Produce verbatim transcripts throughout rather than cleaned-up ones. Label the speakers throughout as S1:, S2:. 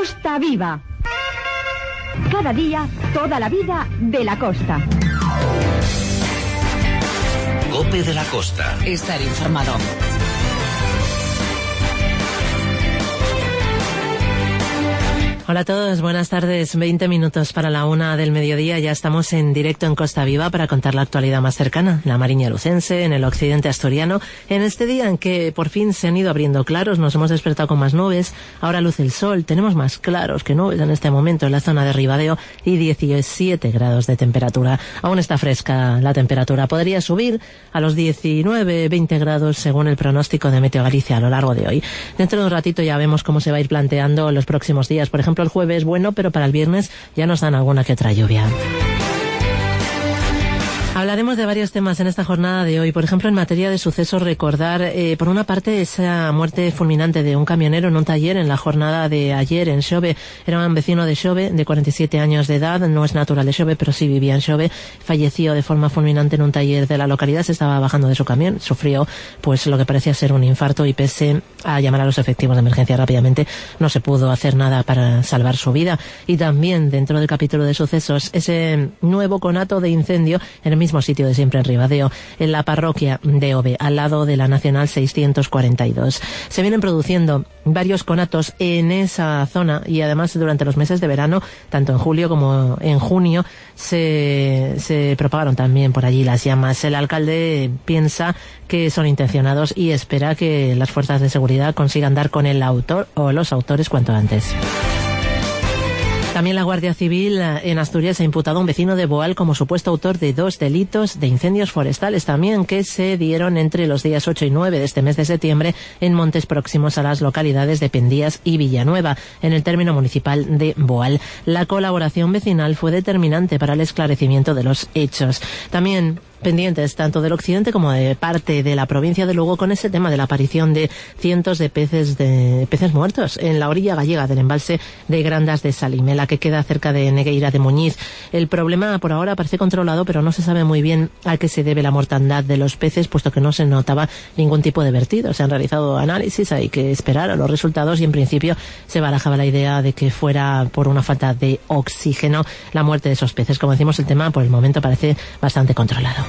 S1: Costa Viva. Cada día, toda la vida de la costa.
S2: COPE de la Costa.
S3: Estar informado.
S4: Hola a todos, buenas tardes. veinte minutos para la una del mediodía. Ya estamos en directo en Costa Viva para contar la actualidad más cercana, la Mariña lucense, en el occidente asturiano. En este día en que por fin se han ido abriendo claros, nos hemos despertado con más nubes, ahora luce el sol, tenemos más claros que nubes en este momento en la zona de Ribadeo y diecisiete grados de temperatura. Aún está fresca la temperatura, podría subir a los diecinueve, veinte grados según el pronóstico de Meteo Galicia a lo largo de hoy. Dentro de un ratito ya vemos cómo se va a ir planteando los próximos días. Por ejemplo, el jueves bueno, pero para el viernes ya nos dan alguna que otra lluvia. Hablaremos de varios temas en esta jornada de hoy. Por ejemplo, en materia de sucesos, recordar, eh, por una parte, esa muerte fulminante de un camionero en un taller en la jornada de ayer en Xove. Era un vecino de Xove, de cuarenta y siete años de edad, no es natural de Xove, pero sí vivía en Xove. Falleció de forma fulminante en un taller de la localidad. Se estaba bajando de su camión, sufrió pues lo que parecía ser un infarto y pese a llamar a los efectivos de emergencia rápidamente, no se pudo hacer nada para salvar su vida. Y también, dentro del capítulo de sucesos, ese nuevo conato de incendio en el mismo sitio de siempre en Ribadeo, en la parroquia de Ove, al lado de la Nacional seiscientos cuarenta y dos. Se vienen produciendo varios conatos en esa zona y además durante los meses de verano, tanto en julio como en junio, se, se propagaron también por allí las llamas. El alcalde piensa que son intencionados y espera que las fuerzas de seguridad consigan dar con el autor o los autores cuanto antes. También la Guardia Civil en Asturias ha imputado a un vecino de Boal como supuesto autor de dos delitos de incendios forestales también que se dieron entre los días ocho y nueve de este mes de septiembre en montes próximos a las localidades de Pendías y Villanueva, en el término municipal de Boal. La colaboración vecinal fue determinante para el esclarecimiento de los hechos. También pendientes tanto del occidente como de parte de la provincia de Lugo con ese tema de la aparición de cientos de peces de peces muertos en la orilla gallega del embalse de Grandas de Salimela, que queda cerca de Negueira de Muñiz. El problema por ahora parece controlado, pero no se sabe muy bien a qué se debe la mortandad de los peces, puesto que no se notaba ningún tipo de vertido. Se han realizado análisis, hay que esperar a los resultados y en principio se barajaba la idea de que fuera por una falta de oxígeno la muerte de esos peces. Como decimos, el tema por el momento parece bastante controlado.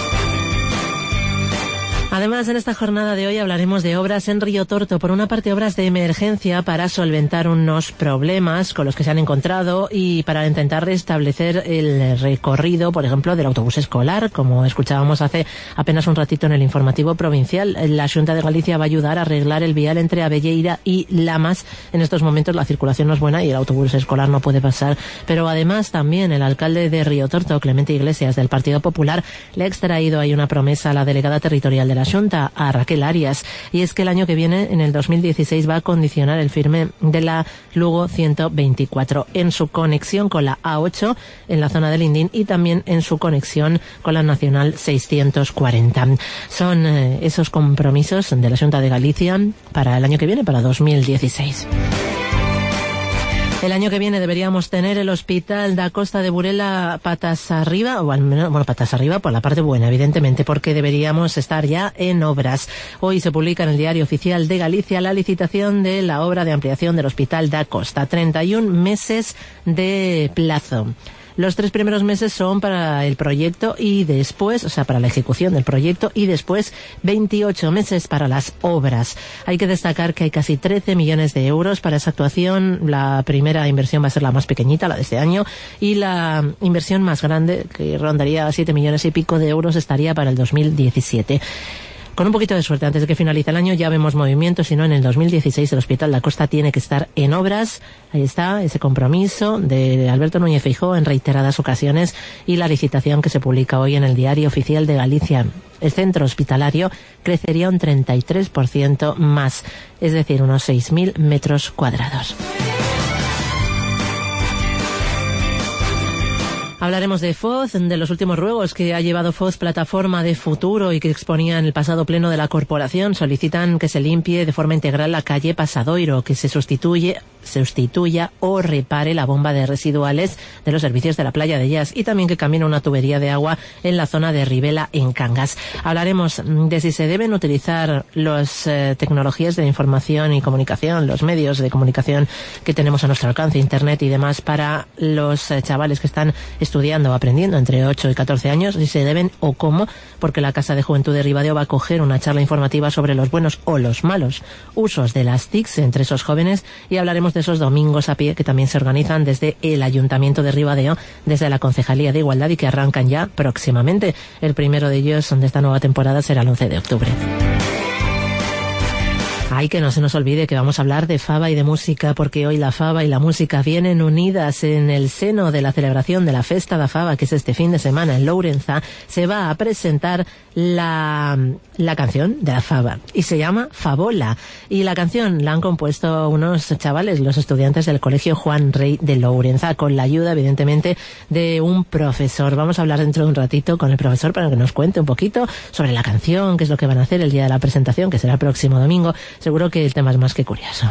S4: Además, en esta jornada de hoy hablaremos de obras en Río Torto. Por una parte, obras de emergencia para solventar unos problemas con los que se han encontrado y para intentar restablecer el recorrido, por ejemplo, del autobús escolar. Como escuchábamos hace apenas un ratito en el informativo provincial, la Xunta de Galicia va a ayudar a arreglar el vial entre Abelleira y Lamas. En estos momentos la circulación no es buena y el autobús escolar no puede pasar. Pero además también el alcalde de Río Torto, Clemente Iglesias, del Partido Popular, le ha extraído ahí una promesa a la delegada territorial de la Xunta, a Raquel Arias, y es que el año que viene, en el dos mil dieciséis, va a condicionar el firme de la Lugo ciento veinticuatro en su conexión con la A ocho en la zona de Lindín y también en su conexión con la Nacional seiscientos cuarenta. Son eh, esos compromisos de la Xunta de Galicia para el año que viene, para dos mil dieciséis. El año que viene deberíamos tener el Hospital da Costa de Burela patas arriba, o al menos, bueno, patas arriba por la parte buena, evidentemente, porque deberíamos estar ya en obras. Hoy se publica en el Diario Oficial de Galicia la licitación de la obra de ampliación del Hospital da Costa. treinta y un meses de plazo. Los tres primeros meses son para el proyecto y después, o sea, para la ejecución del proyecto y después veintiocho meses para las obras. Hay que destacar que hay casi trece millones de euros para esa actuación. La primera inversión va a ser la más pequeñita, la de este año, y la inversión más grande, que rondaría siete millones y pico de euros, estaría para el dos mil diecisiete. Con un poquito de suerte, antes de que finalice el año ya vemos movimientos, si no en el dos mil dieciséis el Hospital da Costa tiene que estar en obras. Ahí está ese compromiso de Alberto Núñez Feijóo en reiteradas ocasiones y la licitación que se publica hoy en el Diario Oficial de Galicia. El centro hospitalario crecería un treinta y tres por ciento más, es decir, unos seis mil metros cuadrados. Hablaremos de F O Z, de los últimos ruegos que ha llevado F O Z, Plataforma de Futuro, y que exponía en el pasado pleno de la corporación. Solicitan que se limpie de forma integral la calle Pasadoiro, que se sustituye sustituya o repare la bomba de residuales de los servicios de la playa de Llas y también que cambie una tubería de agua en la zona de Rivela, en Cangas. Hablaremos de si se deben utilizar las eh, tecnologías de información y comunicación, los medios de comunicación que tenemos a nuestro alcance, internet y demás, para los eh, chavales que están estudiando o aprendiendo entre ocho y catorce años, si se deben o cómo, porque la Casa de Juventud de Ribadeo va a coger una charla informativa sobre los buenos o los malos usos de las T I Cs entre esos jóvenes, y hablaremos de esos domingos a pie que también se organizan desde el Ayuntamiento de Ribadeo, desde la Concejalía de Igualdad, y que arrancan ya próximamente. El primero de ellos de esta nueva temporada será el once de octubre. Ay, que no se nos olvide que vamos a hablar de faba y de música, porque hoy la faba y la música vienen unidas en el seno de la celebración de la Festa da Faba, que es este fin de semana en Lourenza. Se va a presentar la, la canción de la faba y se llama Fabola, y la canción la han compuesto unos chavales, los estudiantes del Colegio Juan Rey de Lourenza, con la ayuda evidentemente de un profesor. Vamos a hablar dentro de un ratito con el profesor para que nos cuente un poquito sobre la canción, qué es lo que van a hacer el día de la presentación, que será el próximo domingo. Seguro que el tema es más que curioso.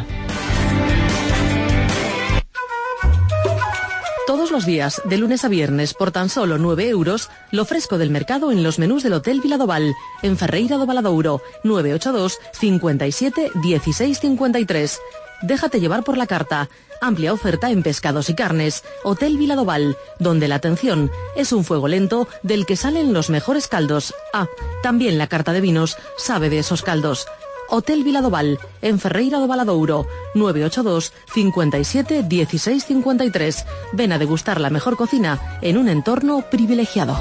S3: Todos los días, de lunes a viernes, por tan solo nueve euros, lo fresco del mercado en los menús del Hotel Viladoval, en Ferreira do Valadouro, nueve ocho dos, cincuenta y siete, dieciséis cincuenta y tres. Déjate llevar por la carta. Amplia oferta en pescados y carnes. Hotel Viladoval, donde la atención es un fuego lento del que salen los mejores caldos. Ah, también la carta de vinos sabe de esos caldos. Hotel Viladoval, en Ferreira do Valadouro, nueve ocho dos, cincuenta y siete, dieciséis cincuenta y tres. Ven a degustar la mejor cocina en un entorno privilegiado.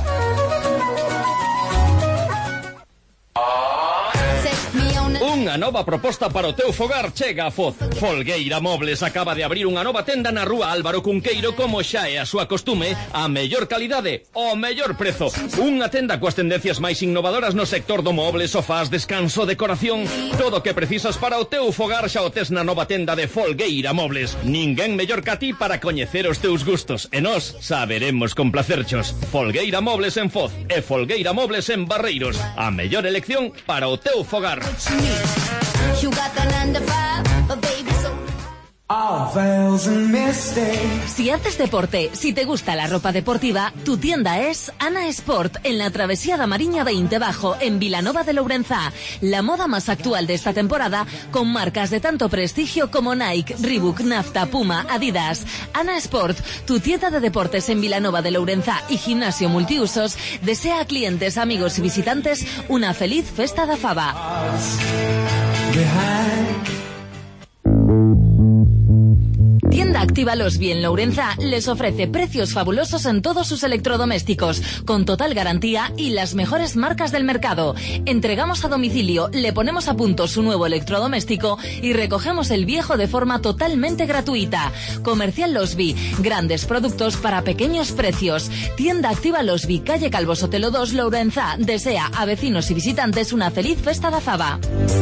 S5: Unha nova proposta para o teu fogar chega a Foz. Folgueira Mobles acaba de abrir unha nova tenda na rúa Álvaro Cunqueiro, como xa é a súa costume, a mellor calidade, o mellor prezo. Unha tenda coas tendencias máis innovadoras no sector do moble, sofás, descanso, decoración. Todo o que precisas para o teu fogar xa o tes na nova tenda de Folgueira Mobles. Ninguén mellor que a ti para coñecer os teus gustos, e nós saberemos complacerchos. Folgueira Mobles en Foz e Folgueira Mobles en Barreiros. A mellor elección para o teu fogar.
S6: You got the nine to five, but baby, so...
S3: Si haces deporte, si te gusta la ropa deportiva, tu tienda es Ana Sport, en la Travesía da Mariña veinte Bajo, en Vilanova de Lourenza. La moda más actual de esta temporada, con marcas de tanto prestigio como Nike, Reebok, Nafta, Puma, Adidas. Ana Sport, tu tienda de deportes en Vilanova de Lourenza y gimnasio multiusos, desea a clientes, amigos y visitantes una feliz Festa da Faba. Tienda Activa Losby en Lourenza les ofrece precios fabulosos en todos sus electrodomésticos, con total garantía y las mejores marcas del mercado. Entregamos a domicilio, le ponemos a punto su nuevo electrodoméstico y recogemos el viejo de forma totalmente gratuita. Comercial Losby, grandes productos para pequeños precios. Tienda Activa Losby, calle Calvo Sotelo dos, Lourenza, desea a vecinos y visitantes una feliz Festa da Faba.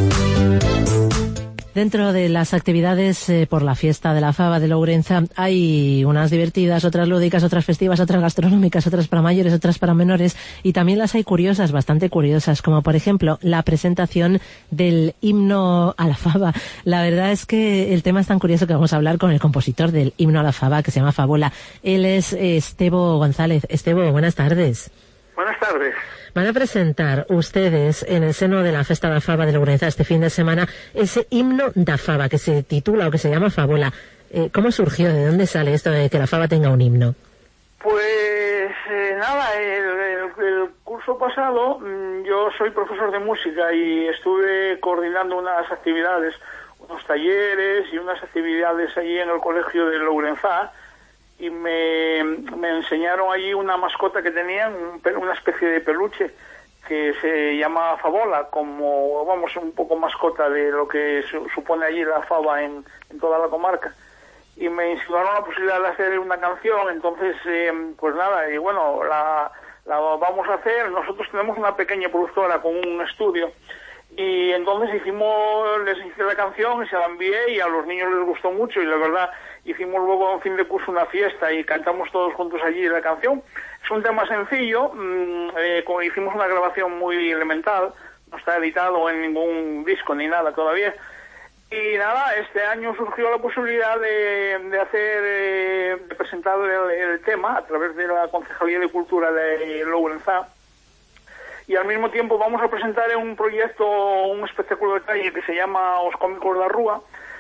S4: Dentro de las actividades eh, por la Fiesta de la Faba de Lourenza hay unas divertidas, otras lúdicas, otras festivas, otras gastronómicas, otras para mayores, otras para menores, y también las hay curiosas, bastante curiosas, como por ejemplo la presentación del himno a la Faba. La verdad es que el tema es tan curioso que vamos a hablar con el compositor del himno a la Faba, que se llama Fabola. Él es eh, Estebo González. Estebo, buenas tardes.
S7: Buenas tardes.
S4: Van a presentar ustedes en el seno de la Festa da Faba de Lourenza este fin de semana ese himno da Faba que se titula o que se llama Fabola. Eh, ¿Cómo surgió? ¿De dónde sale esto de que la Faba tenga un himno?
S7: Pues eh, nada, el, el, el curso pasado yo soy profesor de música y estuve coordinando unas actividades, unos talleres y unas actividades allí en el colegio de Lourenza. Y me, me enseñaron allí una mascota que tenían, un, una especie de peluche que se llama Fabola, como, vamos, un poco mascota de lo que su, supone allí la faba en, en toda la comarca. Y me insinuaron la posibilidad de hacer una canción, entonces, eh, pues nada, y bueno, la, la vamos a hacer. Nosotros tenemos una pequeña productora con un estudio, y entonces hicimos, les hice la canción y se la envié y a los niños les gustó mucho, y la verdad hicimos luego en fin de curso una fiesta y cantamos todos juntos allí la canción. Es un tema sencillo, mmm, eh, como hicimos una grabación muy elemental, no está editado en ningún disco ni nada todavía, Y nada, este año surgió la posibilidad de, de hacer, eh, de presentar el, el tema a través de la Concejalía de Cultura de Lourenzá. Y al mismo tiempo vamos a presentar un proyecto, un espectáculo de calle que se llama Os Cómicos da Rúa,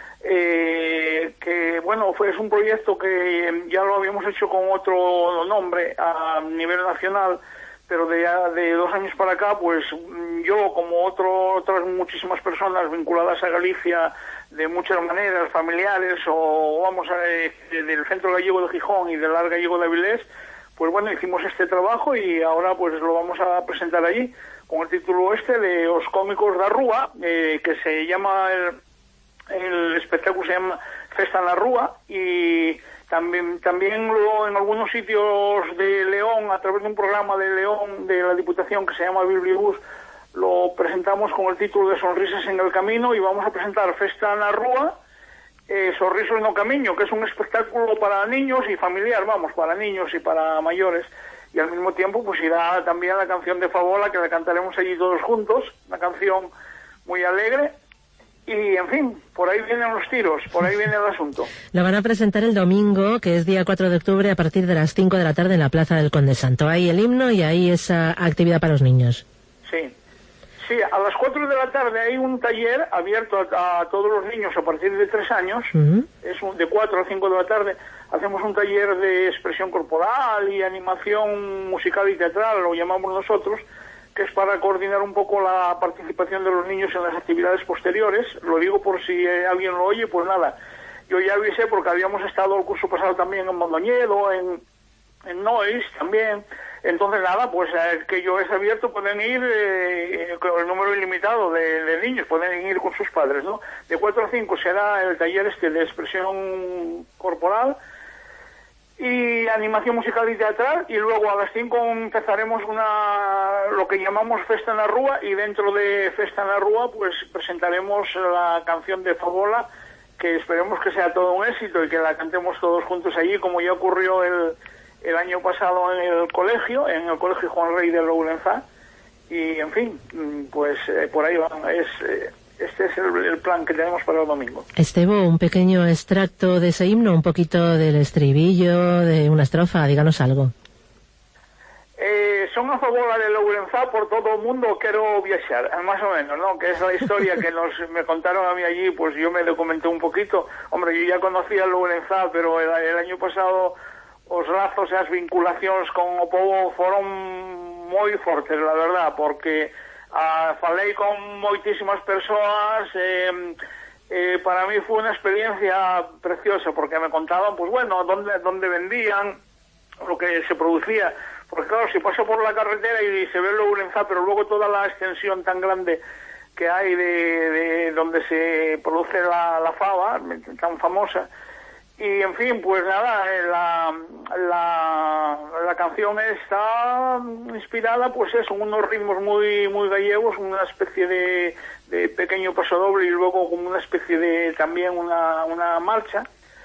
S7: eh, que bueno, fue, es un proyecto que ya lo habíamos hecho con otro nombre a nivel nacional, pero de, de dos años para acá, pues yo, como otro, otras muchísimas personas vinculadas a Galicia de muchas maneras, familiares o vamos a, eh, del Centro Gallego de Gijón y del Ar Gallego de Avilés, pues bueno, hicimos este trabajo y ahora pues lo vamos a presentar allí con el título este de Os Cómicos da Rúa, eh, que se llama, el, el espectáculo se llama Festa na Rúa, y también también lo, en algunos sitios de León, a través de un programa de León de la Diputación que se llama Bibliobús, lo presentamos con el título de Sonrisas en el Camino, y vamos a presentar Festa na Rúa, Eh, Sorrisos no Camiño, que es un espectáculo para niños y familiar, vamos, para niños y para mayores, y al mismo tiempo pues irá también la canción de Favola, que la cantaremos allí todos juntos, una canción muy alegre, y en fin, por ahí vienen los tiros, por ahí viene el asunto.
S4: Lo van a presentar el domingo, que es día cuatro de octubre, a partir de las cinco de la tarde en la Plaza del Conde Santo. Ahí el himno y ahí esa actividad para los niños.
S7: Sí. Sí, a las cuatro de la tarde hay un taller abierto a, a todos los niños a partir de tres años, uh-huh. Es un, de cuatro a cinco de la tarde, hacemos un taller de expresión corporal y animación musical y teatral, lo llamamos nosotros, que es para coordinar un poco la participación de los niños en las actividades posteriores. Lo digo por si eh, alguien lo oye, pues nada, yo ya avisé porque habíamos estado el curso pasado también en Mondoñedo, en, en Nois también. Entonces, nada, pues eh, que yo es abierto, pueden ir eh, con el número ilimitado de, de niños, pueden ir con sus padres, ¿no? De cuatro a cinco será el taller este de expresión corporal y animación musical y teatral, y luego a las cinco empezaremos una lo que llamamos Festa na Rúa, y dentro de Festa na Rúa pues presentaremos la canción de Favola, que esperemos que sea todo un éxito y que la cantemos todos juntos allí, como ya ocurrió el... el año pasado en el colegio, en el colegio Juan Rey de Lourenzá, y en fin, pues eh, por ahí van, es, eh, este es el, el plan que tenemos para el domingo.
S4: Estebo, un pequeño extracto de ese himno, un poquito del estribillo, de una estrofa, díganos algo.
S7: Eh, son a favor de Lourenzá, por todo el mundo quiero viajar, más o menos, ¿no? Que es la historia que nos me contaron a mí allí, pues yo me documenté un poquito. Hombre, yo ya conocía Lourenzá, pero el, el año pasado os lazos e as vinculacións con o povo foron moi fortes, la verdad, porque ah, falei con moitísimas persoas, eh, eh, para mí foi unha experiencia preciosa, porque me contaban, pues bueno, donde, donde vendían, lo que se producía, porque claro, si paso por la carretera y se ve Lourenzá, pero luego toda la extensión tan grande que hay de, de donde se produce la, la fava, tan famosa. Y en fin, pues nada, la, la, la canción está inspirada, pues eso, en unos ritmos muy muy gallegos, una especie de, de pequeño pasodoble y luego como una especie de también una, una marcha,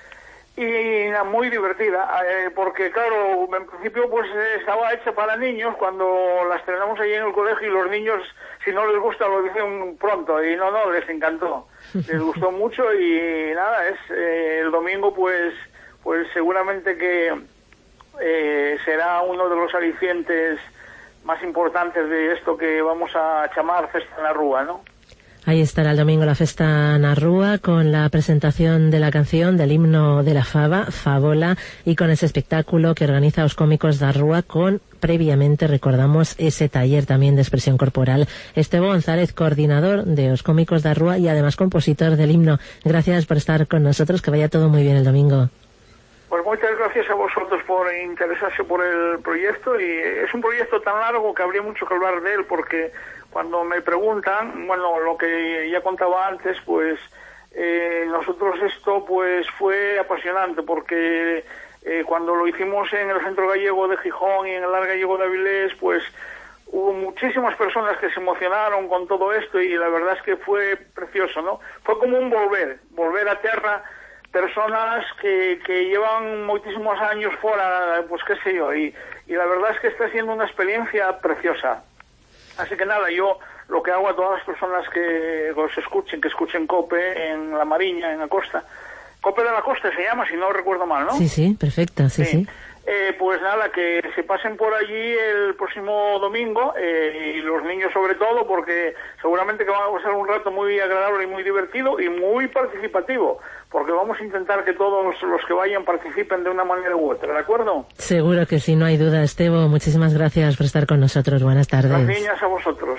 S7: y muy divertida, eh, porque claro, en principio pues estaba hecha para niños, cuando la estrenamos allí en el colegio, y los niños, si no les gusta, lo dicen pronto, y no, no, les encantó. Les gustó mucho, y nada, es eh, el domingo pues pues seguramente que eh, será uno de los alicientes más importantes de esto que vamos a llamar Festa na Rúa, ¿no?
S4: Ahí estará el domingo la Festa na Rúa, con la presentación de la canción del himno de la fava, Favola, y con ese espectáculo que organiza Os Cómicos da Rúa, con, previamente, recordamos, ese taller también de expresión corporal. Estebo González, coordinador de Os Cómicos da Rúa y además compositor del himno. Gracias por estar con nosotros, que vaya todo muy bien el domingo.
S7: Pues muchas gracias a vosotros por interesarse por el proyecto, y es un proyecto tan largo que habría mucho que hablar de él, porque cuando me preguntan, bueno, lo que ya contaba antes, pues eh, nosotros esto pues fue apasionante, porque eh, cuando lo hicimos en el Centro Gallego de Gijón y en el Ar Gallego de Avilés, pues hubo muchísimas personas que se emocionaron con todo esto, y la verdad es que fue precioso, ¿no? Fue como un volver, volver a tierra, personas que, que llevan muchísimos años fuera, pues qué sé yo, y, y la verdad es que está siendo una experiencia preciosa. Así que nada, yo lo que hago a todas las personas que os escuchen, que escuchen COPE en La Mariña, en la costa, COPE de la Costa se llama, si no recuerdo mal, ¿no?
S4: Sí, sí, perfecto, sí, sí.
S7: sí. Eh, pues nada, que se pasen por allí el próximo domingo, eh, y los niños sobre todo, porque seguramente que va a ser un rato muy agradable y muy divertido y muy participativo, porque vamos a intentar que todos los que vayan participen de una manera u otra, ¿de acuerdo?
S4: Seguro que sí, no hay duda. Estevo, muchísimas gracias por estar con nosotros. Buenas tardes.
S7: Las niñas a vosotros.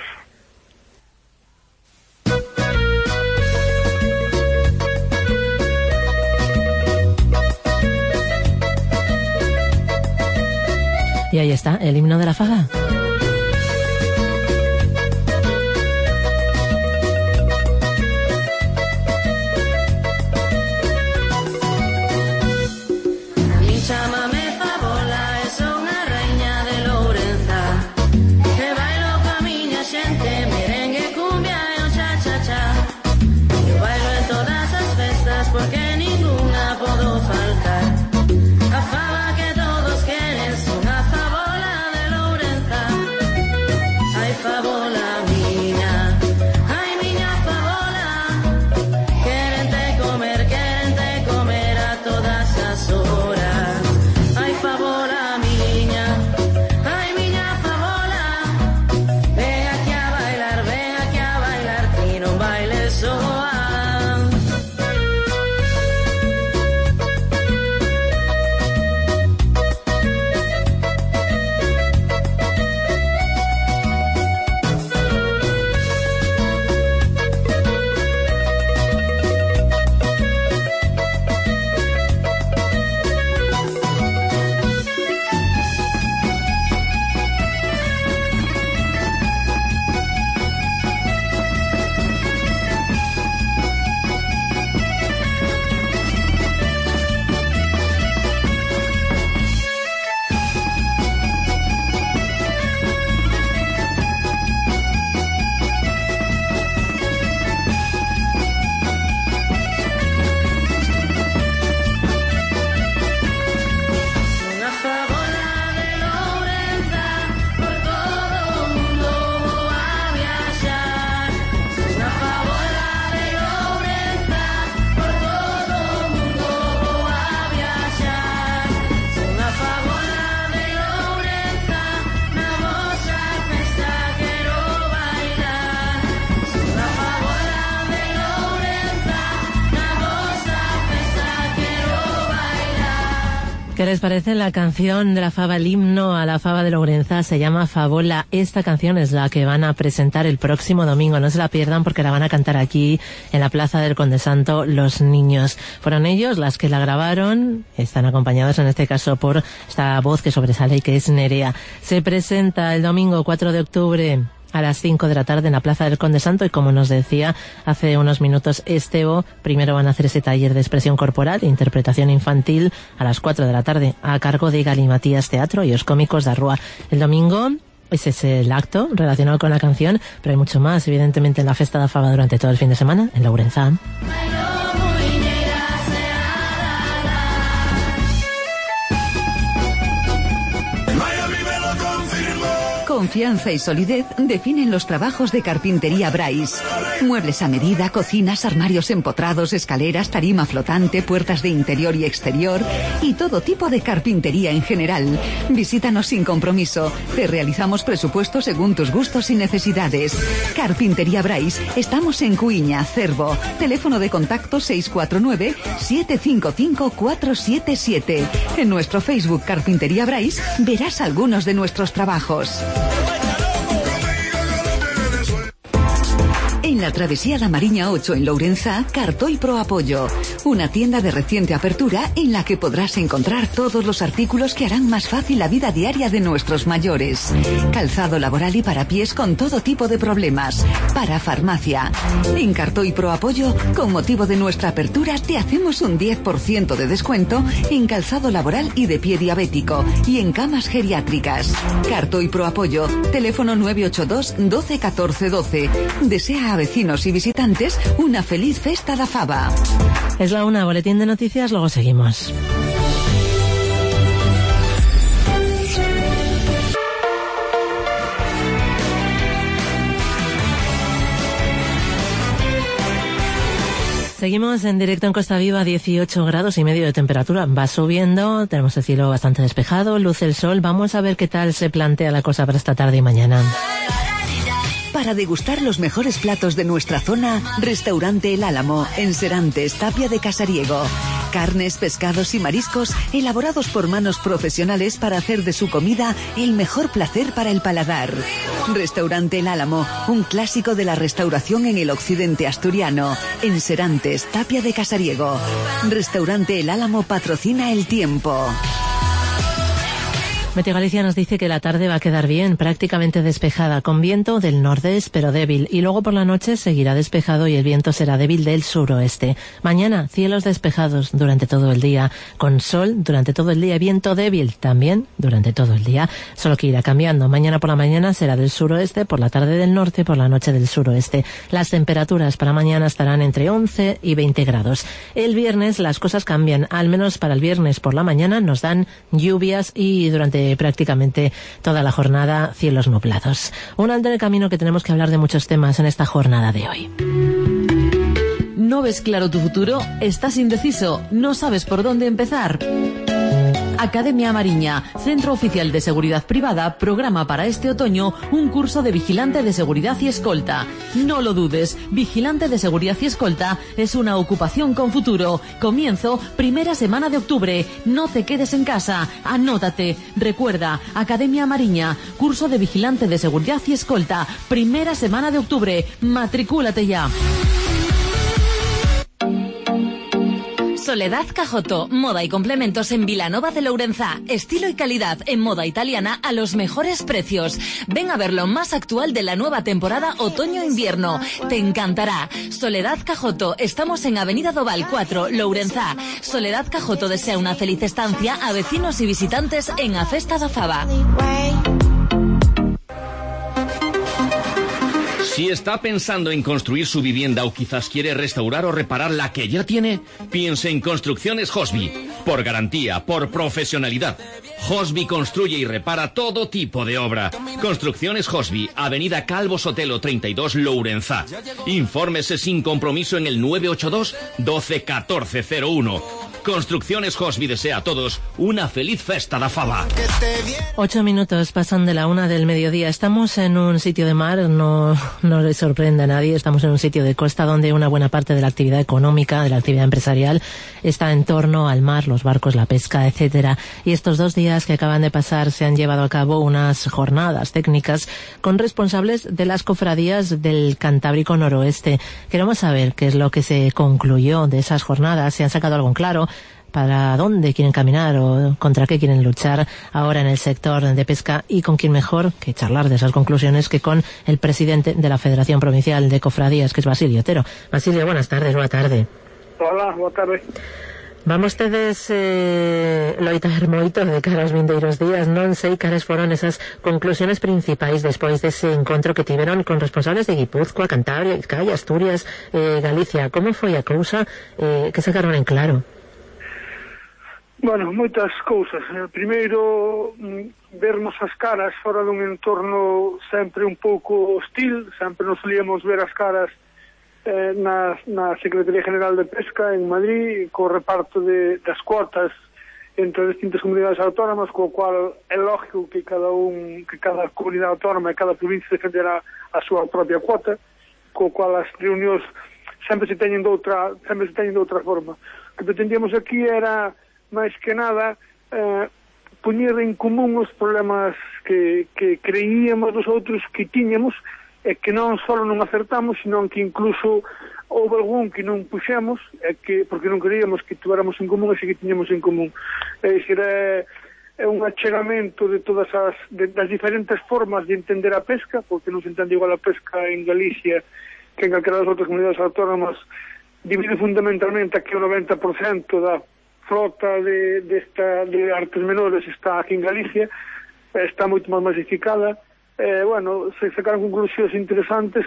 S4: Y ahí está, el himno de la faga. ¿Qué les parece la canción de la fava, el himno a la fava de Lourençà? Se llama Favola. Esta canción es la que van a presentar el próximo domingo. No se la pierdan porque la van a cantar aquí en la Plaza del Conde Santo los niños. Fueron ellos las que la grabaron. Están acompañados en este caso por esta voz que sobresale y que es Nerea. Se presenta el domingo cuatro de octubre a las cinco de la tarde en la Plaza del Conde Santo, y como nos decía hace unos minutos Estevo, primero van a hacer ese taller de expresión corporal e interpretación infantil a las cuatro de la tarde a cargo de Galimatías Teatro y Os Cómicos da Rúa. El domingo ese es el acto relacionado con la canción, pero hay mucho más, evidentemente, en la Festa da Fava durante todo el fin de semana en Lourençà.
S8: Confianza y solidez definen los trabajos de Carpintería Brais. Muebles a medida, cocinas, armarios empotrados, escaleras, tarima flotante, puertas de interior y exterior y todo tipo de carpintería en general. Visítanos sin compromiso. Te realizamos presupuestos según tus gustos y necesidades. Carpintería Brais. Estamos en Cuiña, Cervo. Teléfono de contacto seis cuatro nueve, siete cinco cinco, cuatro siete siete. En nuestro Facebook Carpintería Brais verás algunos de nuestros trabajos. En la Travesía La Mariña ocho en Lourençà, Cartoy Pro Apoyo, una tienda de reciente apertura en la que podrás encontrar todos los artículos que harán más fácil la vida diaria de nuestros mayores. Calzado laboral y para pies con todo tipo de problemas. Para farmacia. En Cartoy Pro Apoyo, con motivo de nuestra apertura, te hacemos un diez por ciento de descuento en calzado laboral y de pie diabético y en camas geriátricas. Cartoy Pro Apoyo, teléfono nueve ocho dos, doce, catorce, doce. Desea a vecinos y visitantes una feliz Festa da Fava.
S4: Es la una, boletín de noticias, luego seguimos. Seguimos en directo en Costa Viva, dieciocho grados y medio de temperatura. Va subiendo, tenemos el cielo bastante despejado, luce el sol. Vamos a ver qué tal se plantea la cosa para esta tarde y mañana.
S8: Para degustar los mejores platos de nuestra zona, Restaurante El Álamo, en Serantes, Tapia de Casariego. Carnes, pescados y mariscos elaborados por manos profesionales para hacer de su comida el mejor placer para el paladar. Restaurante El Álamo, un clásico de la restauración en el occidente asturiano, en Serantes, Tapia de Casariego. Restaurante El Álamo patrocina el tiempo.
S4: Meteo Galicia nos dice que la tarde va a quedar bien, prácticamente despejada, con viento del nordeste pero débil, y luego por la noche seguirá despejado y el viento será débil del suroeste. Mañana, cielos despejados durante todo el día, con sol durante todo el día, viento débil también durante todo el día, solo que irá cambiando. Mañana por la mañana será del suroeste, por la tarde del norte, por la noche del suroeste. Las temperaturas para mañana estarán entre once y veinte grados. El viernes las cosas cambian, al menos para el viernes por la mañana nos dan lluvias y durante prácticamente toda la jornada cielos nublados. Un alto en el camino que tenemos que hablar de muchos temas en esta jornada de hoy.
S3: ¿No ves claro tu futuro? ¿Estás indeciso? ¿No sabes por dónde empezar? Academia Mariña, Centro Oficial de Seguridad Privada, programa para este otoño un curso de vigilante de seguridad y escolta. No lo dudes, vigilante de seguridad y escolta es una ocupación con futuro. Comienzo primera semana de octubre. No te quedes en casa, anótate. Recuerda, Academia Mariña, curso de vigilante de seguridad y escolta, primera semana de octubre. Matricúlate ya.
S9: Soledad Cajoto, moda y complementos en Vilanova de Lourenzá. Estilo y calidad en moda italiana a los mejores precios. Ven a ver lo más actual de la nueva temporada otoño-invierno. Te encantará. Soledad Cajoto, estamos en Avenida Doval cuatro, Lourenzá. Soledad Cajoto desea una feliz estancia a vecinos y visitantes en A Festa da Faba.
S5: Si está pensando en construir su vivienda o quizás quiere restaurar o reparar la que ya tiene, piense en Construcciones Hosby. Por garantía, por profesionalidad. Hosby construye y repara todo tipo de obra. Construcciones Hosby, Avenida Calvo Sotelo treinta y dos, Lourenzá. Infórmese sin compromiso en el nueve ocho dos, doce, catorce cero uno. Construcciones Hosby desea a todos una feliz festa da Faba.
S4: Ocho minutos pasan de la una del mediodía. Estamos en un sitio de mar, no, no le sorprende a nadie. Estamos en un sitio de costa donde una buena parte de la actividad económica, de la actividad empresarial, está en torno al mar, los barcos, la pesca, etcétera. Y estos dos días que acaban de pasar se han llevado a cabo unas jornadas técnicas con responsables de las cofradías del Cantábrico Noroeste. Queremos saber qué es lo que se concluyó de esas jornadas, si han sacado algo en claro, para dónde quieren caminar o contra qué quieren luchar ahora en el sector de pesca, y con quién mejor que charlar de esas conclusiones que con el presidente de la Federación Provincial de Cofradías, que es Basilio Otero. Basilio, buenas tardes, buena tarde.
S7: Hola, boa tarde.
S4: Vamos tedes eh, loitar moito de cara aos vindeiros días, non sei cales foron esas conclusiones principais despois dese encontro que tiveron con responsables de Guipúzcoa, Cantabria, Vizcaya, Asturias, eh, Galicia. Como foi a cousa eh, que sacaron en claro?
S7: Bueno, moitas cousas. Primeiro, vernos as caras fora dun entorno sempre un pouco hostil. Sempre nos solíamos ver as caras eh, na, na Secretaría General de Pesca en Madrid, co reparto de, das cuotas entre as distintas comunidades autónomas, co cual é lógico que cada un, que cada comunidade autónoma e cada provincia defenderá a súa propia cuota, co cual as reunións sempre se teñen de outra, sempre se teñen de outra forma. O que pretendíamos aquí era máis que nada eh, poñer en común os problemas que, que creíamos nos outros que tiñamos, e que non só non acertamos, sino que incluso houve algún que non puxemos, e que, porque non creíamos que tuéramos en común e que tiñamos en común. É dicir, é, é un achegamento de todas as de, das diferentes formas de entender a pesca, porque non se entende igual a pesca en Galicia que en calquera das outras comunidades autónomas. Divide fundamentalmente aquí o noventa por cento da flota de, de, esta, de artes menores está aquí en Galicia, está moito máis masificada. Eh, bueno, se sacaron conclusións interesantes.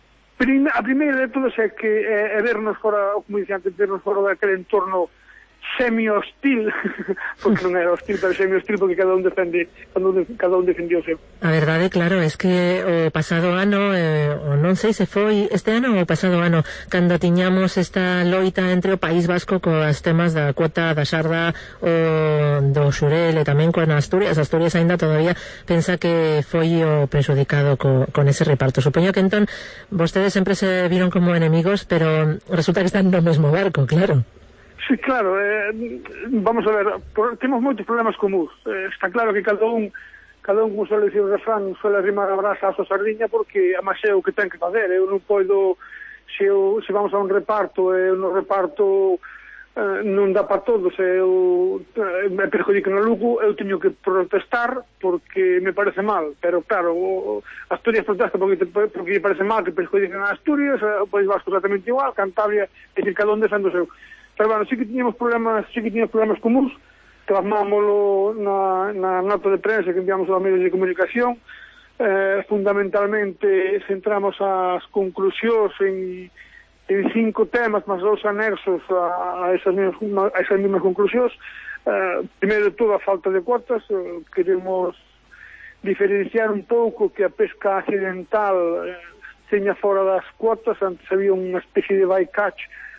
S7: Prime, a primeira de todas é que é, é vernos fora, como dicía antes, vernos fora daquele entorno semi-hostil, porque non era hostil, pero semi-hostil porque cada un defende, cada un, cada un defendió seu.
S4: A verdade, claro, es que o pasado ano, eh, o non sei se foi este ano ou o pasado ano, cando tiñamos esta loita entre o País Vasco coas temas da cuota da xarda o do Xurel e tamén con Asturias. Asturias aínda todavía pensa que foi o prexudicado co, con ese reparto. Supoño que entón vostedes sempre se viron como enemigos, pero resulta que están no mesmo barco, claro.
S7: Sí, claro, eh, vamos a ver, por, temos moitos problemas comuns. Eh, está claro que cada un, cada un, como suele dicir o refrán, suele arrimar a brasa a súa sardiña porque a máis é o que ten que fazer. Eu non podo, se, eu, se vamos a un reparto, eu no reparto eh, non dá para todos, eu eh, me perjudico no Lugo, eu teño que protestar porque me parece mal, pero claro, o, Asturias protesta porque, te, porque me parece mal que perjudiquen a Asturias, o País Vasco exatamente igual, Cantabria, é dicir, cada un defende o seu. Pero bueno, sí que tiñamos problemas, sí que tiñamos problemas comuns, plasmámoslo na, na nota de prensa que enviamos aos medios de comunicación. Eh, fundamentalmente centramos as conclusións en, en cinco temas, máis dous anexos a, a, esas, mesmas, a esas mesmas conclusións. Eh, primeiro de todo, a falta de cuotas. Eh, queremos diferenciar un pouco que a pesca accidental eh, teña fora das cuotas. Antes había unha especie de bycatch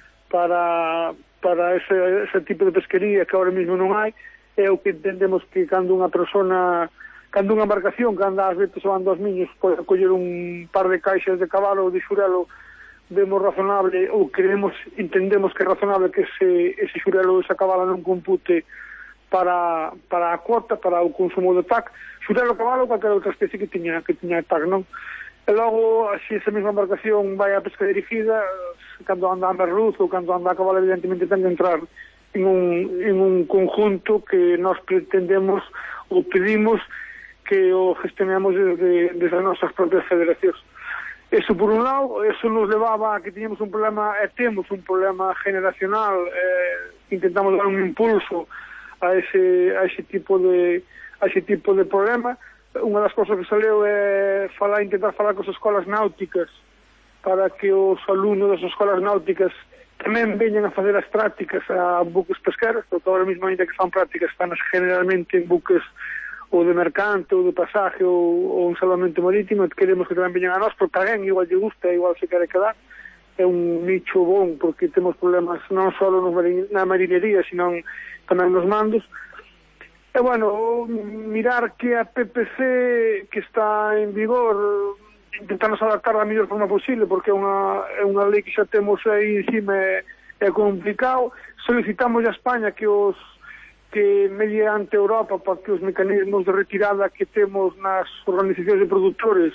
S7: para para ese, ese tipo de pesquería que ahora mismo non hai. É o que entendemos que cando unha persona, cando unha embarcación que anda ás veces ou anda aos miños pode coller un par de caixas de cabalo ou de xurelo, vemos razonable ou creemos, entendemos que é razonable que ese, ese xurelo ou esa cabala non compute para, para a cuota, para o consumo do T A C. Xurelo, cabalo ou calquera outra especie que tiña, que tiña T A C, non? E logo, se esa mesma embarcación vai a pesca dirigida, cando anda a merluz ou cando anda a cabala, evidentemente ten que entrar en un, en un conjunto que nós pretendemos ou pedimos que o gestionemos desde, desde as nosas propias federacións. Eso por un lado, eso nos levaba a que teníamos un problema, e temos un problema generacional, eh, intentamos dar un impulso a ese, a ese tipo de a ese tipo de problema. Unha das cousas que saleu é falar, intentar falar con as escolas náuticas para que os alumnos das escolas náuticas tamén veñan a facer as prácticas a buques pesqueros, porque agora mesmo ainda que fan prácticas están generalmente en buques ou de mercante ou de pasaje ou, ou un salvamento marítimo. Queremos que tamén veñan a nós porque a alguén igual lle gusta, igual se quere quedar. É un nicho bon porque temos problemas non só na marinería, sino tamén nos mandos. E, bueno, mirar que a P P C que está en vigor intentarnos adaptar da mellor forma posible, porque é unha, é unha lei que xa temos aí encima, é, é complicado. Solicitamos a España que os que mediante Europa para que os mecanismos de retirada que temos nas organizacións de produtores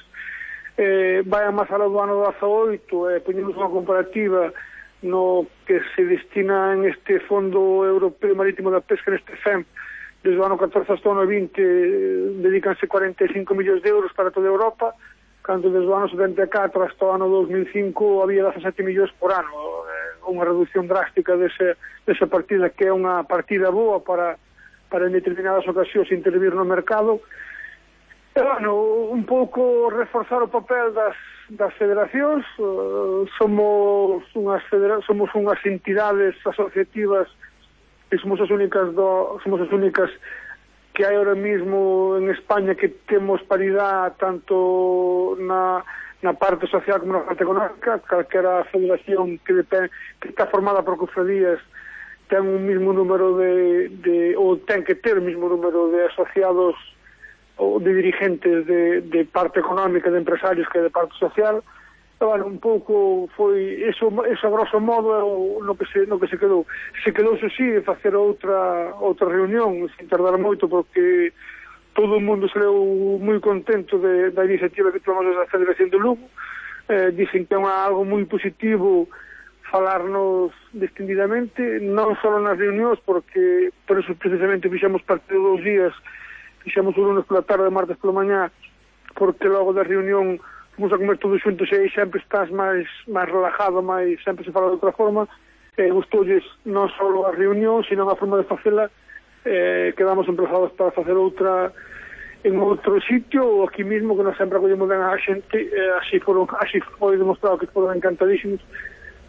S7: eh, vayan máis alá do ano dezaoito, e eh, poñemos unha comparativa no que se destina en este Fondo Europeo Marítimo da Pesca, neste F E M, desde o ano catorce hasta o ano vinte dedícanse cuarenta e cinco millóns de euros para toda Europa, cando desde o ano setenta e catro hasta o ano dos mil cinco había dezasete millóns por ano. Unha reducción drástica dese, desa partida, que é unha partida boa para, para en determinadas ocasións intervir no mercado. E, bueno, un pouco reforzar o papel das, das federacións. Uh, somos unhas federa somos unhas entidades asociativas e somos as únicas do, somos as únicas que hai ahora mismo en España que temos paridade tanto na, na parte social como na parte económica. Calquera federación que, depende, que está formada por cofradías ten un mismo número de, de ou ten que ter o mismo número de asociados ou de dirigentes de, de parte económica, de empresarios, que de parte social. Bueno, un pouco foi eso, eso a grosso modo é o, no, que se, no que se quedou. Se quedou, eso sí, de facer outra outra reunión sin tardar moito, porque todo o mundo se leu moi contento de, da iniciativa que tomamos da Federación de Lugo. Eh, dicen que é unha, algo moi positivo falarnos distendidamente, non só nas reunións, porque por eso precisamente fixamos parte de dous días, fixamos o lunes pola tarde e martes pola mañá, porque logo da reunión vamos a comer todos xuntos e aí sempre estás máis máis relajado, máis sempre se fala de outra forma. Eh, gustoulles non só a reunión, sino a forma de facela. Eh, quedamos emplazados para facer outra en outro sitio ou aquí mismo, que nos sempre acollemos ben a xente. Eh, así foron, así foi demostrado que foron encantadísimos.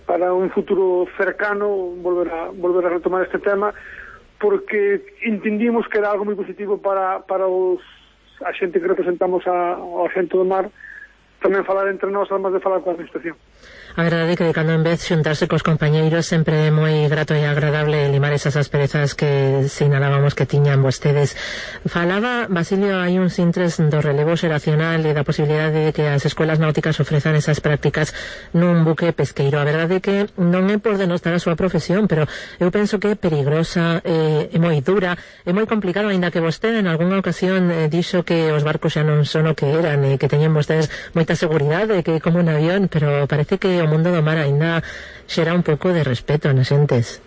S7: para un futuro cercano volver a, volver a retomar este tema, porque entendimos que era algo moi positivo para, para os, a xente que representamos a, ao xente do mar, tamén falar entre nós, además de falar coa administración.
S4: A verdade é que de cando en vez xuntarse cos compañeiros sempre é moi grato e agradable limar esas asperezas que sinalábamos que tiñan vostedes. Falaba, Basilio, hai uns intres do relevo xeracional e da posibilidade de que as escolas náuticas ofrezan esas prácticas nun buque pesqueiro. A verdade é que non é por denostar a súa profesión, pero eu penso que é perigosa, é, é moi dura, é moi complicado, aínda que vostede en algunha ocasión eh, dixo que os barcos xa non son o que eran e que teñen vostedes moita seguridade, que é como un avión, pero parece que o mundo do mar aínda xera un pouco de respeto nas xentes.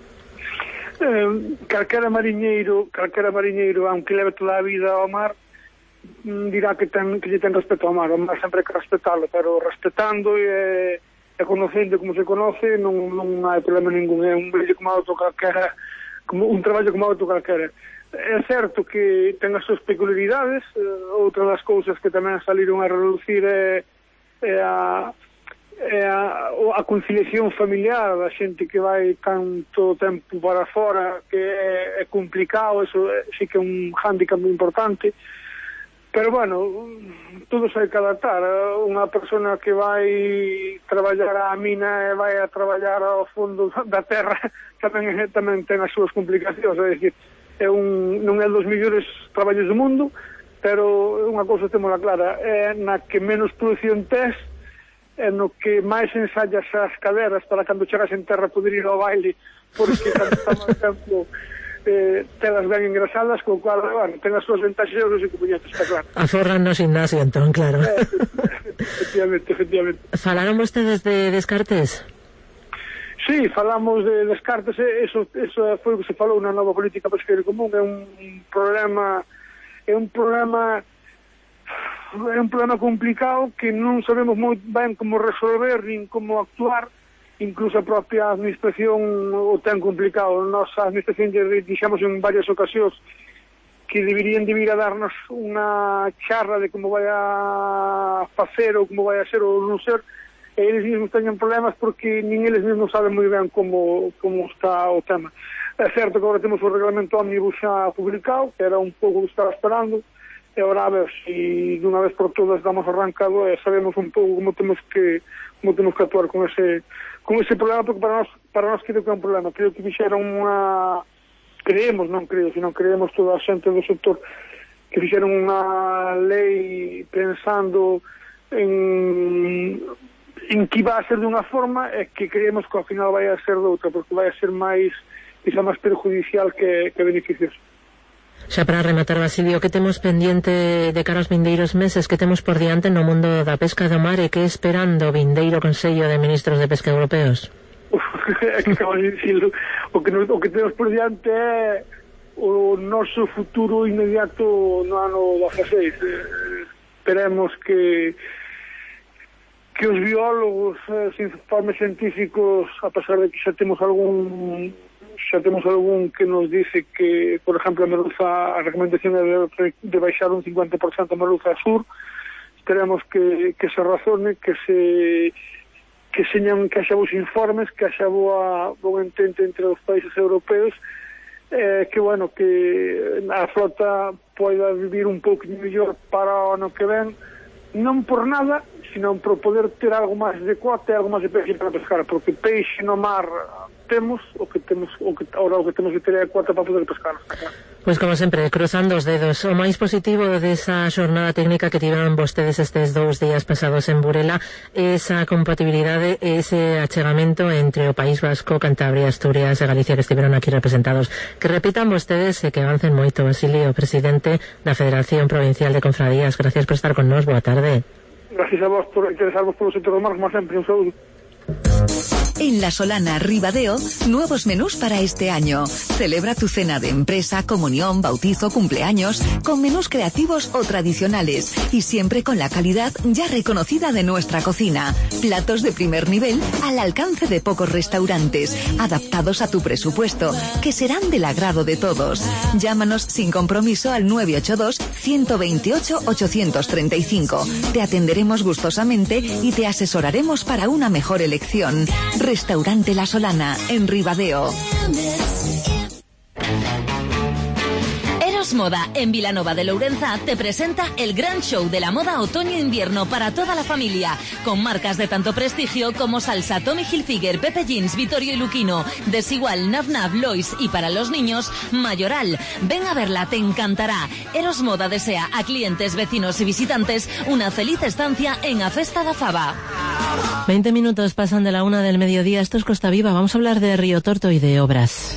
S7: Eh, calquera mariñeiro, calquera mariñeiro, aunque leve toda a vida ao mar, dirá que ten que lle ten respeto ao mar. O mar sempre hai que respetalo, pero respetando e, e conocendo como se conoce, non, non hai problema ningún. É un brillo como auto calquera, como un traballo como auto calquera. É certo que ten as súas peculiaridades. Outra das cousas que tamén saliron a reducir é, é a é a, a conciliación familiar da xente que vai tanto tempo para fora, que é, é complicado. Eso é, sí que é un hándicap moi importante, pero bueno, todo se hai que adaptar. Unha persona que vai traballar á mina e vai a traballar ao fondo da terra tamén, tamén ten as súas complicacións. É dicir, é un, non é dos mellores traballos do mundo, pero unha cousa temola clara, é na que menos produción tes, é no que máis ensayas as caderas para cando chegas en terra poder ir ao baile, porque cando está máis tempo eh, telas ben engrasadas, co cual, bueno, ten as súas ventaxas e os inconvenientes, está claro.
S4: Aforran no gimnasio, entón, claro.
S7: Eh, efectivamente, efectivamente.
S4: Falaron vostedes de Descartes?
S7: Sí, falamos de Descartes, eso, eso foi o que se falou na nova política pesqueira común. É un problema, é un problema é un problema complicado que non sabemos moi ben como resolver nin como actuar. Incluso a propia administración o ten complicado. Nos a administración dixemos en varias ocasións que deberían de vir a darnos unha charla de como vai a facer ou como vai a ser ou non ser, e eles mesmos teñen problemas porque nin eles mesmos saben moi ben como, como está o tema. É certo que agora temos o reglamento ómnibus xa publicado, que era un pouco que estaba esperando, e agora a ver se dunha vez por todas damos arrancado e sabemos un pouco como temos que como temos que actuar con ese con ese problema, porque para nós para nós creo que é un problema. Creo que fixeron unha creemos, non creo, sino creemos toda a xente do sector que fixeron unha lei pensando en en que iba a ser de unha forma e que creemos que ao final vai a ser de outra, porque vai a ser máis quizá máis perjudicial que, que beneficioso.
S4: Xa para rematar, Basilio, que temos pendiente de cara aos vindeiros meses, que temos por diante no mundo da pesca do mar e que esperando o vindeiro Consello de Ministros de Pesca Europeos?
S7: Uf, é que acabas de dicilo. O que, nos, o que temos por diante é o noso futuro inmediato no ano dieciséis. Eh, esperemos que que os biólogos, os informes científicos, a pesar de que xa temos algún xa temos algún que nos dice que, por exemplo, a merluza, a recomendación é de, de baixar un cincuenta por ciento a merluza sur. Esperemos que, que se razone, que se que señan, que haxa vos informes, que haxa boa, boa entente entre os países europeos, eh, que, bueno, que a flota poida vivir un pouco mellor para o ano que ven, non por nada, sino por poder ter algo máis de cuota e algo máis de peixe para pescar, porque peixe no mar temos, o que temos, o que ahora o que temos que ter é a cuota para poder pescar.
S4: Pois como sempre, cruzando os dedos. O máis positivo desa xornada técnica que tiveron vostedes estes dous días pasados en Burela é esa compatibilidade e ese achegamento entre o País Vasco, Cantabria, Asturias e Galicia que estiveron aquí representados. Que repitan vostedes e que avancen moito. Basilio, presidente da Federación Provincial de Confradías, gracias por estar con nos. Boa tarde.
S7: Gracias a vos por interesarvos polo sector do mar, como sempre, un saúdo.
S8: En La Solana, Ribadeo, nuevos menús para este año. Celebra tu cena de empresa, comunión, bautizo, cumpleaños, con menús creativos o tradicionales y siempre con la calidad ya reconocida de nuestra cocina. Platos de primer nivel al alcance de pocos restaurantes, adaptados a tu presupuesto, que serán del agrado de todos. Llámanos sin compromiso al nueve ocho dos, uno dos ocho, ocho tres cinco. Te atenderemos gustosamente y te asesoraremos para una mejor elección. Restaurante La Solana, en Ribadeo.
S9: Eros Moda, en Vilanova de Lourenza, te presenta el gran show de la moda otoño-invierno para toda la familia, con marcas de tanto prestigio como Salsa, Tommy Hilfiger, Pepe Jeans, Vittorio y Luquino, Desigual, Nav Nav, Lois y para los niños, Mayoral. Ven a verla, te encantará. Eros Moda desea a clientes, vecinos y visitantes una feliz estancia en A Festa da Faba.
S4: veinte minutos pasan de la una del mediodía. Esto es Costa Viva. Vamos a hablar de Río Torto y de obras.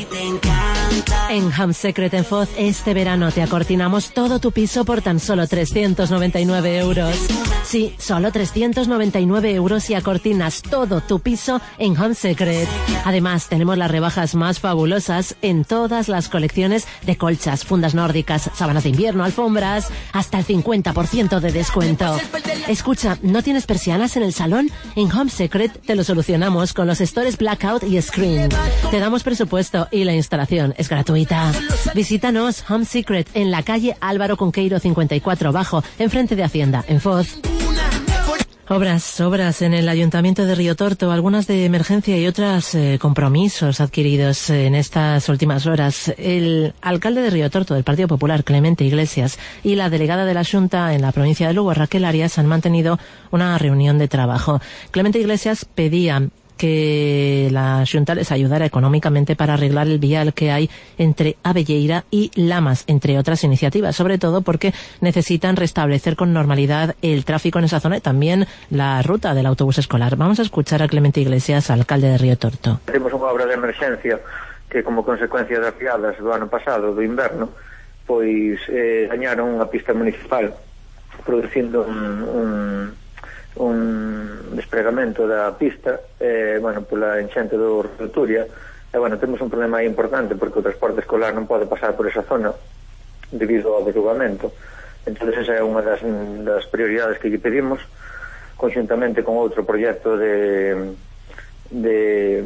S4: En Home Secret en Foz, este verano te acortinamos todo tu piso por tan solo trescientos noventa y nueve euros. Sí, solo trescientos noventa y nueve euros y acortinas todo tu piso en Home Secret. Además, tenemos las rebajas más fabulosas en todas las colecciones de colchas, fundas nórdicas, sábanas de invierno, alfombras, hasta el cincuenta por ciento de descuento. Escucha, ¿no tienes persianas en el salón? En Home Secret te lo solucionamos con los stores Blackout y Screen. Te damos presupuesto y la instalación es gratuita. Visítanos Home Secret en la calle Álvaro Cunqueiro cincuenta y cuatro Bajo, enfrente de Hacienda, en Foz. Obras, obras en el Ayuntamiento de Río Torto, algunas de emergencia y otras eh, compromisos adquiridos en estas últimas horas. El alcalde de Río Torto del Partido Popular, Clemente Iglesias, y la delegada de la Xunta en la provincia de Lugo, Raquel Arias, han mantenido una reunión de trabajo. Clemente Iglesias pedía que la Xunta les ayudara económicamente para arreglar el vial que hay entre Abelleira y Lamas, entre otras iniciativas, sobre todo porque necesitan restablecer con normalidad el tráfico en esa zona y también la ruta del autobús escolar. Vamos a escuchar a Clemente Iglesias, alcalde de Río Torto.
S10: Temos unha obra de emerxencia que, como consecuencia das riadas do ano pasado, do inverno, pois eh, dañaron unha pista municipal, producindo un... un un despregamento da pista eh, bueno, pola enchente do Río Turia e, bueno, temos un problema aí importante porque o transporte escolar non pode pasar por esa zona debido ao derrugamento. Entón, esa é unha das, das prioridades que lle pedimos, conjuntamente con outro proxecto de de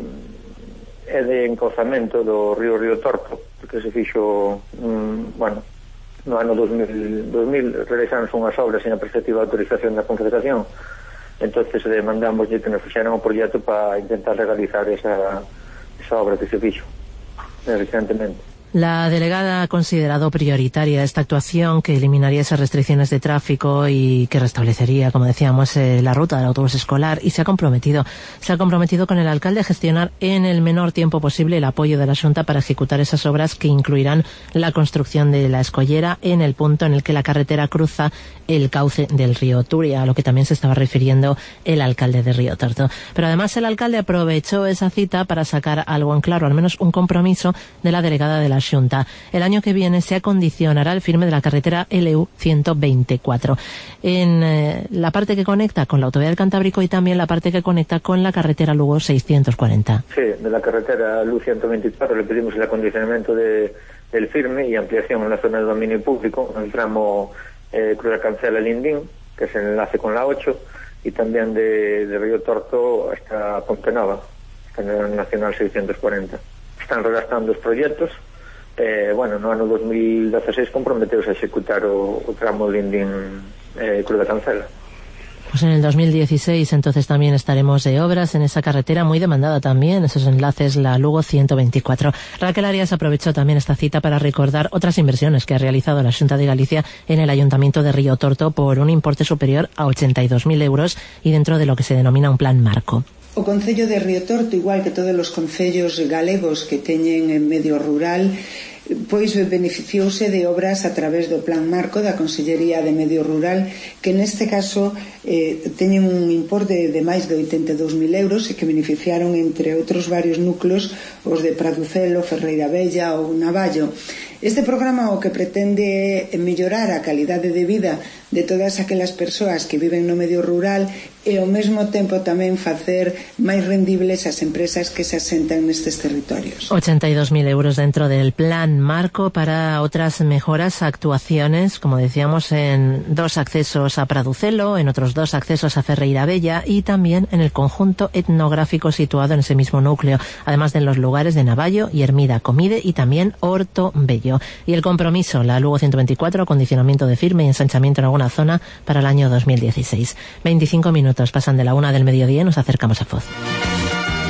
S10: é de encauzamento do río Río Torto, que se fixo um, bueno, no ano dos mil realizaron unhas obras sin a perspectiva de autorización da Confederación. Entonces demandamos que nos fixeran un proxecto para intentar legalizar esa, esa obra que se fixo recientemente.
S4: La delegada ha considerado prioritaria esta actuación que eliminaría esas restricciones de tráfico y que restablecería, como decíamos, eh, la ruta del autobús escolar, y se ha comprometido se ha comprometido con el alcalde a gestionar en el menor tiempo posible el apoyo de la Xunta para ejecutar esas obras que incluirán la construcción de la escollera en el punto en el que la carretera cruza el cauce del río Turia, a lo que también se estaba refiriendo el alcalde de Río Torto. Pero además el alcalde aprovechó esa cita para sacar algo en claro, al menos un compromiso de la delegada de la Xunta. El año que viene se acondicionará el firme de la carretera L U ciento veinticuatro en eh, la parte que conecta con la autovía del Cantábrico y también la parte que conecta con la carretera Lugo seiscientos cuarenta.
S10: Sí, de la carretera L U ciento veinticuatro le pedimos el acondicionamiento de, del firme y ampliación en la zona de dominio público, en el tramo eh, Cruz de Cancela Lindín, que es el enlace con la ocho, y también de, de Río Torto hasta Pontenova, en el Nacional seiscientos cuarenta. Están redactando os proxectos. Eh, bueno, no ano dos mil dieciséis comprometeuse a executar o, o tramo Lindín eh, Cruz de Cancela.
S4: Pues en el dos mil dieciséis entonces también estaremos de obras en esa carretera muy demandada también, esos enlaces, la Lugo ciento veinticuatro. Raquel Arias aprovechó también esta cita para recordar otras inversiones que ha realizado la Xunta de Galicia en el Ayuntamiento de Río Torto por un importe superior a ochenta y dos mil euros y dentro de lo que se denomina un plan marco.
S11: O Concello de Río Torto, igual que todos os concellos galegos que teñen en medio rural, pois beneficiouse de obras a través do Plan Marco da Consellería de Medio Rural, que neste caso eh, teñen un importe de máis de oitenta e dous mil euros e que beneficiaron, entre outros varios núcleos, os de Praducelo, Ferreira Bella ou Navallo. Este programa o que pretende é mellorar a calidade de vida de todas aquelas persoas que viven no medio rural e ao mesmo tempo tamén facer máis rendibles as empresas que se asentan nestes territorios.
S4: ochenta y dos mil euros dentro del Plan Marco para otras mejoras, actuaciones, como decíamos, en dos accesos a Praducelo, en otros dos accesos a Ferreira Bella y también en el conjunto etnográfico situado en ese mismo núcleo, además de en los lugares de Navallo y Hermida Comide y también Horto Bello. Y el compromiso, la Lugo ciento veinticuatro, acondicionamiento de firme y ensanchamiento en alguna zona para el año dos mil dieciséis. veinticinco minutos pasan de la una del mediodía y nos acercamos a Foz.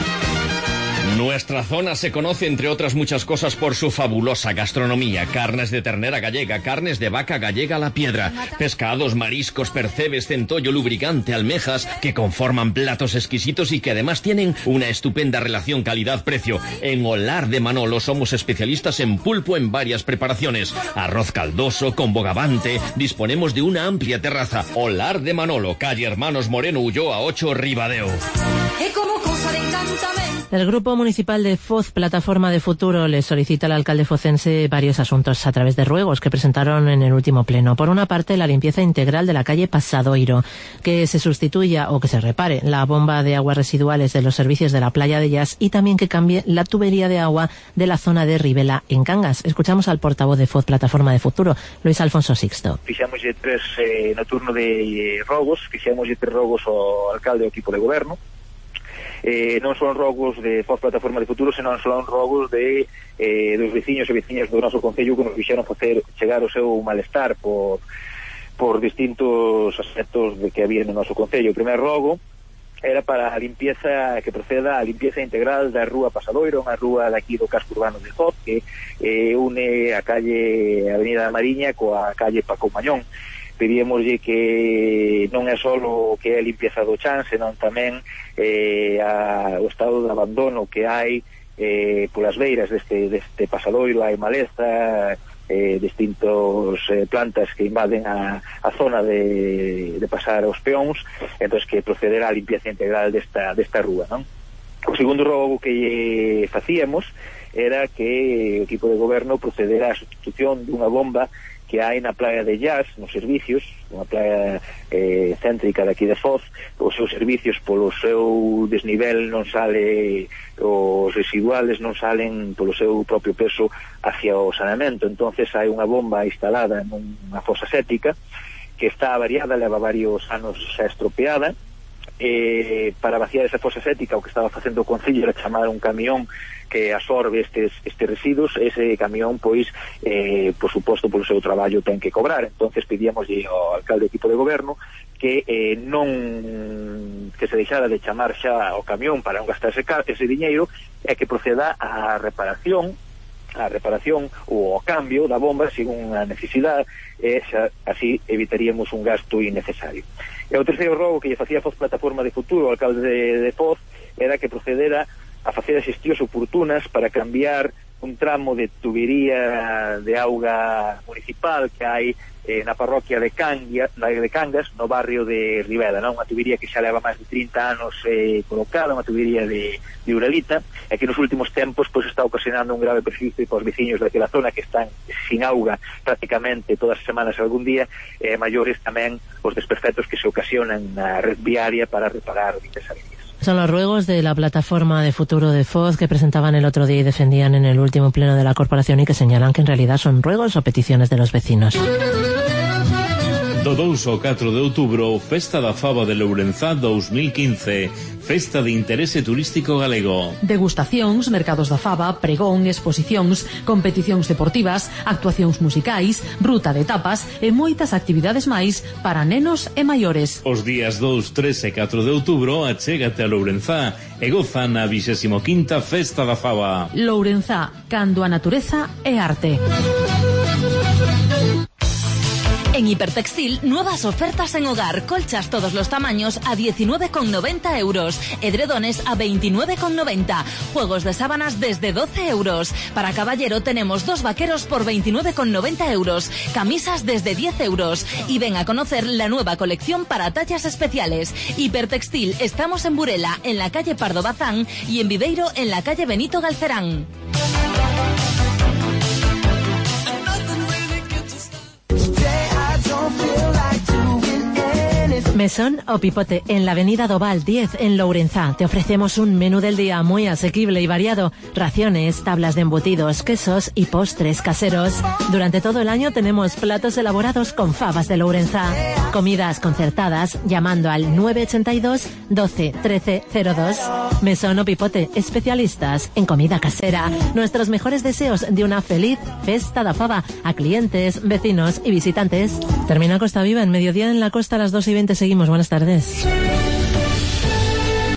S5: Nuestra zona se conoce, entre otras muchas cosas, por su fabulosa gastronomía. Carnes de ternera gallega, carnes de vaca gallega a la piedra, pescados, mariscos, percebes, centollo, lubricante, almejas, que conforman platos exquisitos y que además tienen una estupenda relación calidad-precio. En Olar de Manolo somos especialistas en pulpo en varias preparaciones. Arroz caldoso, con bogavante. Disponemos de una amplia terraza. Olar de Manolo, calle Hermanos Moreno Ulloa ocho, Ribadeo.
S4: El Grupo Municipal de Foz, Plataforma de Futuro, le solicita al alcalde focense varios asuntos a través de ruegos que presentaron en el último pleno. Por una parte, la limpieza integral de la calle Pasadoiro, que se sustituya o que se repare la bomba de aguas residuales de los servicios de la playa de Llas y también que cambie la tubería de agua de la zona de Ribela en Cangas. Escuchamos al portavoz de Foz, Plataforma de Futuro, Luis Alfonso Sixto.
S12: Fixemos tres eh, no turno de eh, rogos, fixemos tres rogos ao alcalde e ao equipo de goberno. Eh, non son rogos de Foz Plataforma de Futuro, senón son rogos de eh, dos veciños e veciñas do noso concello que nos fixeron facer chegar o seu malestar por, por distintos aspectos de que había no noso concello. O primer rogo era para a limpieza, que proceda a limpieza integral da rúa Pasadoiro, unha rúa daqui do casco urbano de Foz, que eh, une a calle Avenida da Mariña coa calle Paco Mañón. Pedíamoslle que non é só o que é a limpieza do chan, senón tamén eh, a, o estado de abandono que hai eh, polas beiras deste, deste pasadoiro. Hai maleza, eh, distintos eh, plantas que invaden a, a zona de, de pasar aos peóns, entón que procederá a limpieza integral desta, desta rúa, non? O segundo rogo que facíamos era que o equipo de goberno procedera á sustitución dunha bomba que hai na playa de Llas, nos servicios, unha playa eh, céntrica daqui de Foz. Os seus servicios polo seu desnivel non sale, os residuales non salen polo seu propio peso hacia o saneamento, entonces hai unha bomba instalada nunha fosa séptica que está avariada, leva varios anos xa estropeada. Eh, para vaciar esa fosa séptica o que estaba facendo o concello era chamar un camión que absorbe estes, estes residuos. Ese camión, pois, eh, por suposto, polo seu traballo ten que cobrar. Entonces pedíamos ao alcalde do equipo de goberno que eh, non que se deixara de chamar xa o camión para non gastar ese, ese diñeiro e que proceda a reparación a reparación ou o cambio da bomba según a necesidade, e xa así evitaríamos un gasto innecesario. E o terceiro rogo que lle facía Foz Plataforma de Futuro ao alcalde de, de Foz era que procedera a facer as xestións oportunas para cambiar un tramo de tubería de auga municipal que hai eh, na parroquia de, Cangia, de Cangas, no barrio de Ribela, non? Unha tubería que xa leva máis de trinta anos eh, colocada, unha tubería de, de Uralita, e que nos últimos tempos pois, está ocasionando un grave perjuízo para os veciños daquela zona que están sin auga prácticamente todas as semanas algún día, e eh, maiores tamén os desperfectos que se ocasionan na red viaria para reparar ditas averías.
S4: Son los ruegos de la Plataforma de Futuro de Foz que presentaban el otro día y defendían en el último pleno de la corporación y que señalan que en realidad son ruegos o peticiones de los vecinos.
S13: Do dous ao catro de outubro, Festa da Faba de Lourenzá dos mil quince, Festa de Interese Turístico Galego.
S3: Degustacións, mercados da faba, pregón, exposicións, competicións deportivas, actuacións musicais, ruta de tapas e moitas actividades máis para nenos e maiores.
S13: Os días dous, tres e catro de outubro achégate a Lourenzá e goza na vixésimo quinta Festa da Faba.
S3: Lourenzá, cando a natureza é arte.
S9: En Hipertextil, nuevas ofertas en hogar. Colchas todos los tamaños a diecinueve con noventa euros. Edredones a veintinueve con noventa. Juegos de sábanas desde doce euros. Para caballero tenemos dos vaqueros por veintinueve con noventa euros. Camisas desde diez euros. Y ven a conocer la nueva colección para tallas especiales. Hipertextil, estamos en Burela, en la calle Pardo Bazán, y en Viveiro, en la calle Benito Galcerán.
S4: Mesón o Pipote, en la avenida Doval diez, en Lourenzá. Te ofrecemos un menú del día muy asequible y variado. Raciones, tablas de embutidos, quesos y postres caseros. Durante todo el año tenemos platos elaborados con fabas de Lourenzá. Comidas concertadas llamando al nueve ochenta y dos, doce, trece, cero dos. Mesón o Pipote, especialistas en comida casera. Nuestros mejores deseos de una feliz Festa da Faba a clientes, vecinos y visitantes. Termina Costa Viva, en mediodía en la costa a las dos y veinte. Seguimos, buenas tardes.